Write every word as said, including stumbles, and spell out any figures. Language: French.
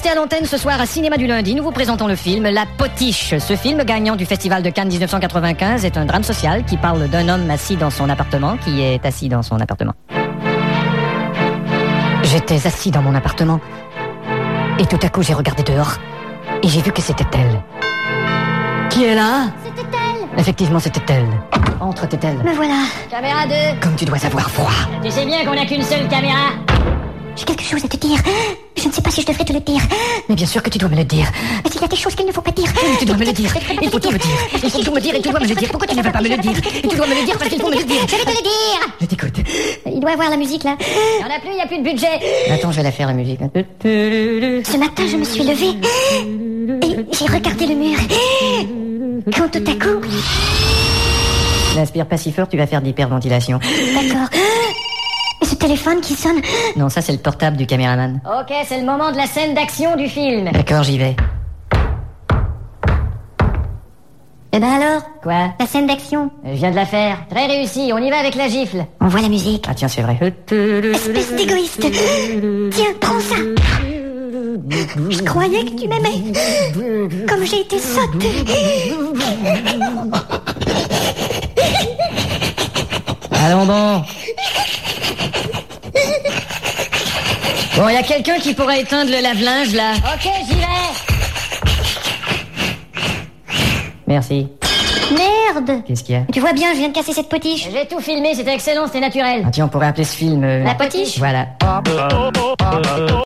restez à l'antenne ce soir à Cinéma du Lundi. Nous vous présentons le film La Potiche. Ce film, gagnant du Festival de Cannes dix-neuf cent quatre-vingt-quinze, est un drame social qui parle d'un homme assis dans son appartement, qui est assis dans son appartement. J'étais assis dans mon appartement, et tout à coup j'ai regardé dehors, et j'ai vu que c'était elle. Qui est là? C'était elle. Effectivement, c'était elle. Entre, t'es-elle. Me voilà. Caméra deux. Comme tu dois avoir froid. Tu sais bien qu'on n'a qu'une seule caméra. J'ai quelque chose à te dire. Je ne sais pas si je devrais te le dire. Mais bien sûr que tu dois me le dire. Mais il y a des choses qu'il ne faut pas dire. Mais tu dois me le dire. Il faut tout me dire. Il faut tout me dire et tu dois me le dire. Pourquoi tu ne veux pas me le dire? Et tu dois me le dire parce qu'il faut me le dire. Je vais te le dire. Je t'écoute. Il doit avoir la musique là. Il n'y en a plus, il n'y a plus de budget. Attends, je vais la faire la musique. Ce matin, je me suis levée et j'ai regardé le mur. Quand tout à coup... N'inspire pas si fort, tu vas faire de l'hyperventilation. D'accord. Et ce téléphone qui sonne... Non, ça c'est le portable du caméraman. Ok, c'est le moment de la scène d'action du film. D'accord, j'y vais. Eh ben alors? Quoi? La scène d'action. Je viens de la faire. Très réussi, on y va avec la gifle. On voit la musique. Ah tiens, c'est vrai. Espèce d'égoïste. Tiens, prends ça. Je croyais que tu m'aimais. Comme j'ai été sotte. Allons bon. Bon, il y a quelqu'un qui pourrait éteindre le lave-linge, là. Ok, j'y vais. Merci. Merde. Qu'est-ce qu'il y a? Tu vois bien, je viens de casser cette potiche. J'ai tout filmé, c'était excellent, c'était naturel. Ah tiens, on pourrait appeler ce film... Euh... La potiche? Voilà.